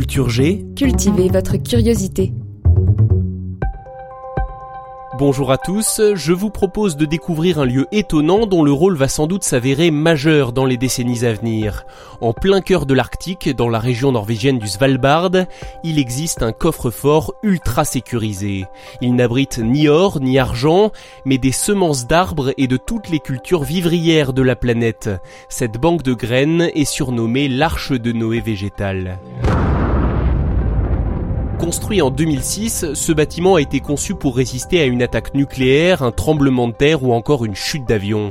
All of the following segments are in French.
Culture G. Cultivez votre curiosité. Bonjour à tous, je vous propose de découvrir un lieu étonnant dont le rôle va sans doute s'avérer majeur dans les décennies à venir. En plein cœur de l'Arctique, dans la région norvégienne du Svalbard, il existe un coffre-fort ultra sécurisé. Il n'abrite ni or ni argent, mais des semences d'arbres et de toutes les cultures vivrières de la planète. Cette banque de graines est surnommée l'Arche de Noé végétale. Construit en 2006, ce bâtiment a été conçu pour résister à une attaque nucléaire, un tremblement de terre ou encore une chute d'avion.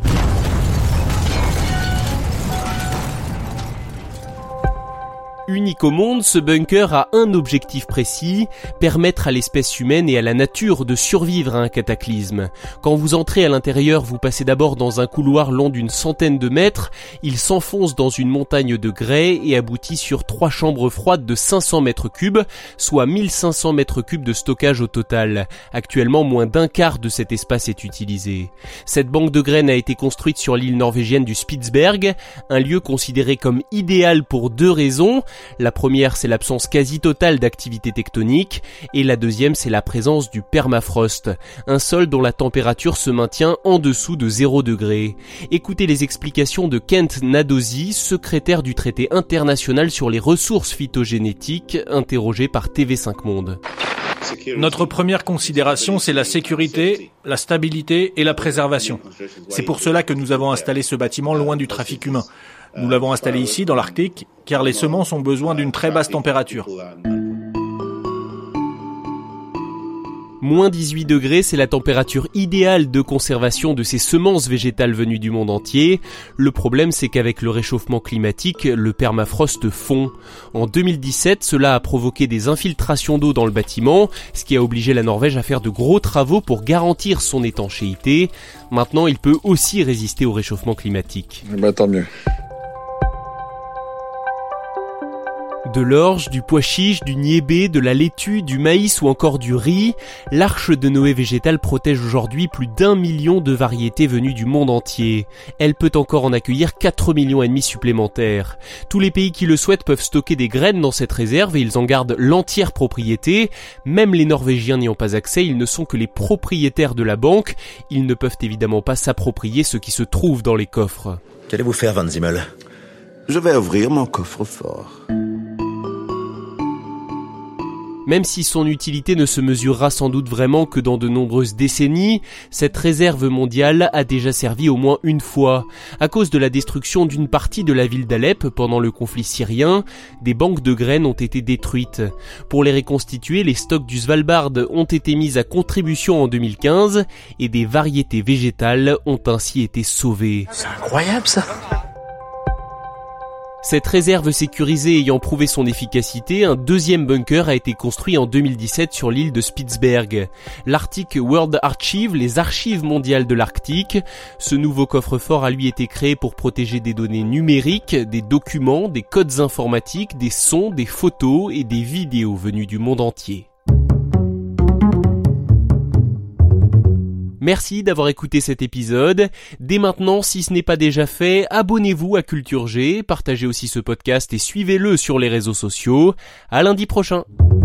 Unique au monde, ce bunker a un objectif précis, permettre à l'espèce humaine et à la nature de survivre à un cataclysme. Quand vous entrez à l'intérieur, vous passez d'abord dans un couloir long d'une centaine de mètres, il s'enfonce dans une montagne de grès et aboutit sur 3 chambres froides de 500 mètres cubes, soit 1500 mètres cubes de stockage au total. Actuellement, moins d'un quart de cet espace est utilisé. Cette banque de graines a été construite sur l'île norvégienne du Spitsberg, un lieu considéré comme idéal pour 2 raisons. La première, c'est l'absence quasi totale d'activité tectonique, et la deuxième, c'est la présence du permafrost, un sol dont la température se maintient en dessous de 0 degré. Écoutez les explications de Kent Nadosi, secrétaire du traité international sur les ressources phytogénétiques, interrogé par TV5 Monde. Notre première considération, c'est la sécurité, la stabilité et la préservation. C'est pour cela que nous avons installé ce bâtiment loin du trafic humain. Nous l'avons installé ici, dans l'Arctique, car les semences ont besoin d'une très basse température. Moins 18 degrés, c'est la température idéale de conservation de ces semences végétales venues du monde entier. Le problème, c'est qu'avec le réchauffement climatique, le permafrost fond. En 2017, cela a provoqué des infiltrations d'eau dans le bâtiment, ce qui a obligé la Norvège à faire de gros travaux pour garantir son étanchéité. Maintenant, il peut aussi résister au réchauffement climatique. Tant mieux. De l'orge, du pois chiche, du niébé, de la laitue, du maïs ou encore du riz, l'Arche de Noé végétale protège aujourd'hui plus d'1 million de variétés venues du monde entier. Elle peut encore en accueillir 4,5 millions supplémentaires. Tous les pays qui le souhaitent peuvent stocker des graines dans cette réserve et ils en gardent l'entière propriété. Même les Norvégiens n'y ont pas accès, ils ne sont que les propriétaires de la banque. Ils ne peuvent évidemment pas s'approprier ce qui se trouve dans les coffres. Qu'allez-vous faire, Van Zimmel ? Je vais ouvrir mon coffre-fort. Même si son utilité ne se mesurera sans doute vraiment que dans de nombreuses décennies, cette réserve mondiale a déjà servi au moins une fois. À cause de la destruction d'une partie de la ville d'Alep pendant le conflit syrien, des banques de graines ont été détruites. Pour les reconstituer, les stocks du Svalbard ont été mis à contribution en 2015 et des variétés végétales ont ainsi été sauvées. C'est incroyable ça! Cette réserve sécurisée ayant prouvé son efficacité, un deuxième bunker a été construit en 2017 sur l'île de Spitsberg. L'Arctic World Archive, les archives mondiales de l'Arctique. Ce nouveau coffre-fort a lui été créé pour protéger des données numériques, des documents, des codes informatiques, des sons, des photos et des vidéos venues du monde entier. Merci d'avoir écouté cet épisode. Dès maintenant, si ce n'est pas déjà fait, abonnez-vous à Culture G, partagez aussi ce podcast et suivez-le sur les réseaux sociaux. À lundi prochain.